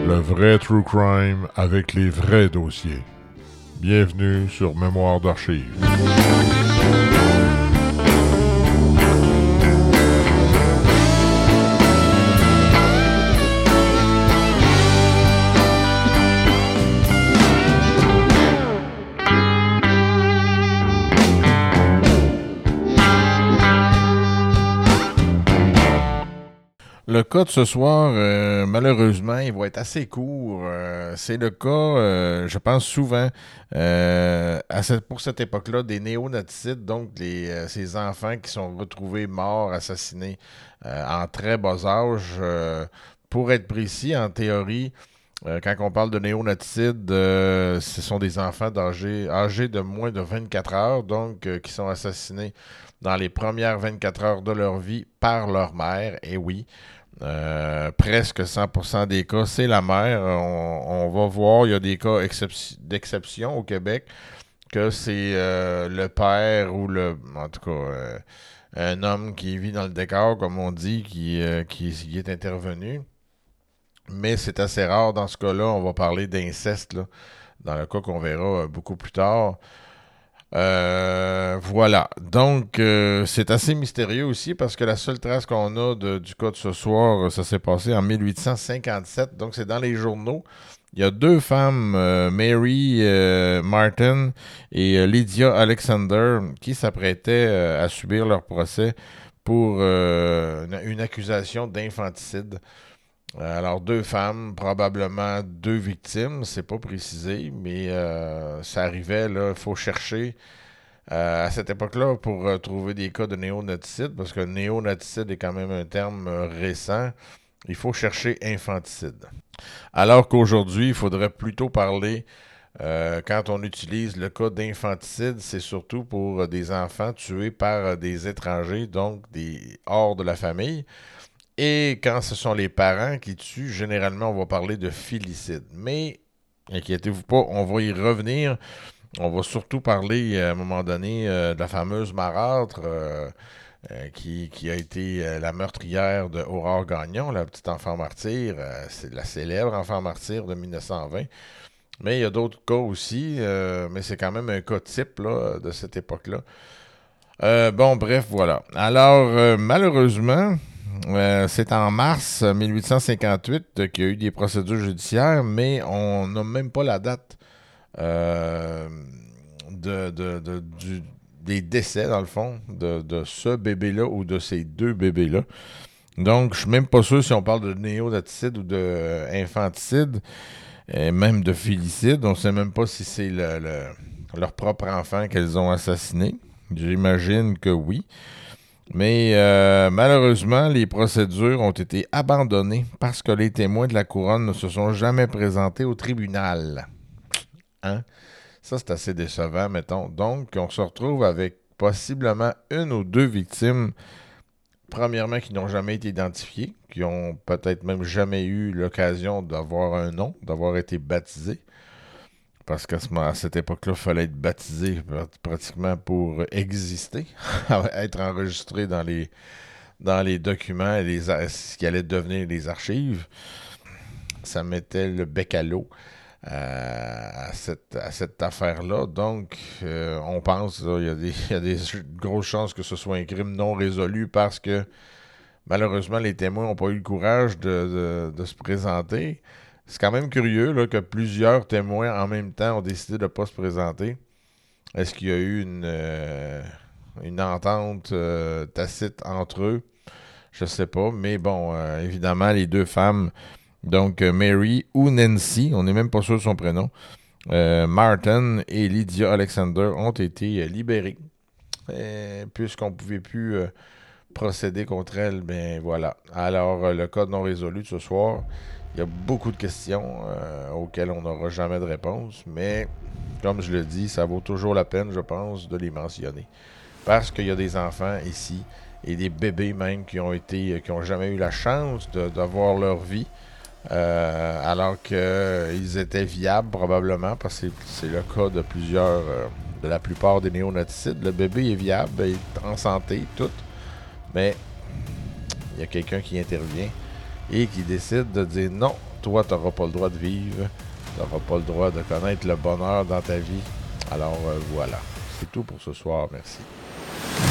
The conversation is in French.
Le vrai True Crime avec les vrais dossiers. Bienvenue sur Mémoire d'Archives. Le cas de ce soir, malheureusement, il va être assez court. C'est le cas, je pense souvent, pour cette époque-là, des néonaticides, donc ces enfants qui sont retrouvés morts, assassinés en très bas âge. Pour être précis, en théorie, quand on parle de néonaticides, ce sont des enfants âgés de moins de 24 heures, donc qui sont assassinés dans les premières 24 heures de leur vie par leur mère, et oui. Presque 100% des cas, c'est la mère. On va voir, il y a des cas d'exception au Québec, que c'est le père ou en tout cas, un homme qui vit dans le décor, comme on dit, qui est intervenu. Mais c'est assez rare dans ce cas-là. On va parler d'inceste, là, dans le cas qu'on verra beaucoup plus tard. Voilà. Donc, c'est assez mystérieux aussi parce que la seule trace qu'on a du cas de ce soir, ça s'est passé en 1857. Donc, c'est dans les journaux. Il y a deux femmes, Mary Martin et Lydia Alexander, qui s'apprêtaient à subir leur procès pour une accusation d'infanticide. Alors, deux femmes, probablement deux victimes, c'est pas précisé, mais ça arrivait, là, il faut chercher à cette époque-là pour trouver des cas de néonaticide, parce que néonaticide est quand même un terme récent, il faut chercher infanticide. Alors qu'aujourd'hui, il faudrait plutôt parler, quand on utilise le cas d'infanticide, c'est surtout pour des enfants tués par des étrangers, donc hors de la famille. Et quand ce sont les parents qui tuent, généralement, on va parler de filicide. Mais, inquiétez-vous pas, on va y revenir. On va surtout parler, à un moment donné, de la fameuse marâtre qui a été la meurtrière de Aurore Gagnon, la petite enfant martyr. C'est la célèbre enfant martyr de 1920. Mais il y a d'autres cas aussi, mais c'est quand même un cas type là, de cette époque-là. Bon, bref, voilà. Alors, malheureusement... c'est en mars 1858 qu'il y a eu des procédures judiciaires, mais on n'a même pas la date des décès, dans le fond, de ce bébé-là ou de ces deux bébés-là. Donc, je ne suis même pas sûr si on parle de néonaticide ou d'infanticide, même de filicide. On ne sait même pas si c'est leur propre enfant qu'elles ont assassiné. J'imagine que oui. Mais malheureusement, les procédures ont été abandonnées parce que les témoins de la couronne ne se sont jamais présentés au tribunal. Hein? Ça, c'est assez décevant, mettons. Donc, on se retrouve avec possiblement une ou deux victimes, premièrement, qui n'ont jamais été identifiées, qui ont peut-être même jamais eu l'occasion d'avoir un nom, d'avoir été baptisées. Parce qu'à cette époque-là, il fallait être baptisé pratiquement pour exister, être enregistré dans les documents, ce qui allait devenir les archives. Ça mettait le bec à l'eau à cette affaire-là. Donc, on pense il y a des grosses chances que ce soit un crime non résolu parce que, malheureusement, les témoins n'ont pas eu le courage de se présenter. C'est quand même curieux là, que plusieurs témoins en même temps ont décidé de ne pas se présenter. Est-ce qu'il y a eu une entente tacite entre eux? Je ne sais pas. Mais bon, évidemment, les deux femmes, donc Mary ou Nancy, on n'est même pas sûr de son prénom, Martin et Lydia Alexander ont été libérées. Puisqu'on ne pouvait plus procéder contre elles, ben voilà. Alors, le cas non résolu de ce soir... Il y a beaucoup de questions auxquelles on n'aura jamais de réponse, mais comme je le dis, ça vaut toujours la peine, je pense, de les mentionner. Parce qu'il y a des enfants ici, et des bébés même, qui ont jamais eu la chance d'avoir leur vie, alors qu'ils étaient viables probablement, parce que c'est le cas de de la plupart des néonaticides. Le bébé est viable, il est en santé, tout, mais il y a quelqu'un qui intervient et qui décide de dire non, toi, tu n'auras pas le droit de vivre. Tu n'auras pas le droit de connaître le bonheur dans ta vie. Alors voilà, c'est tout pour ce soir. Merci.